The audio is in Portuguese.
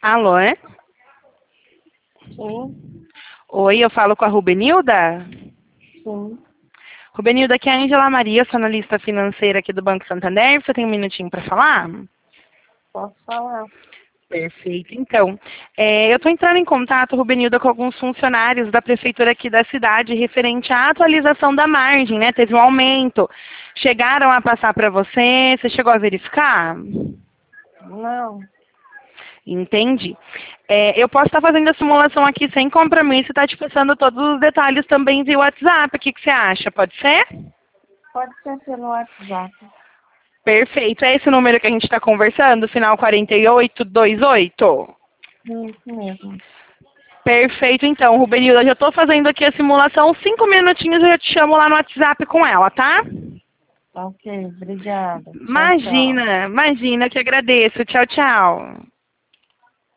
Alô, é? Sim, Oi, eu falo com a Rubenilda? sim. Rubenilda, aqui é a Ângela Maria, sou analista financeira aqui do Banco Santander. Você tem um minutinho para falar? Posso falar? Perfeito. Então, eu estou entrando em contato, Rubenilda, com alguns funcionários da prefeitura aqui da cidade referente à atualização da margem, né? Teve um aumento. Chegaram a passar para você? Você chegou a verificar? Não, Entendi. Eu posso estar fazendo a simulação aqui sem compromisso e estar te passando todos os detalhes também via WhatsApp. O que você acha? Pode ser? pode ser pelo WhatsApp. Perfeito. É esse número que a gente está conversando, final 4828? Isso mesmo. Perfeito, então, Rubenilda. Já estou fazendo aqui a simulação. 5 minutinhos eu já te chamo lá no WhatsApp com ela, tá? Ok, obrigada. Tchau, tchau. Imagina, imagina, que agradeço. Tchau, tchau.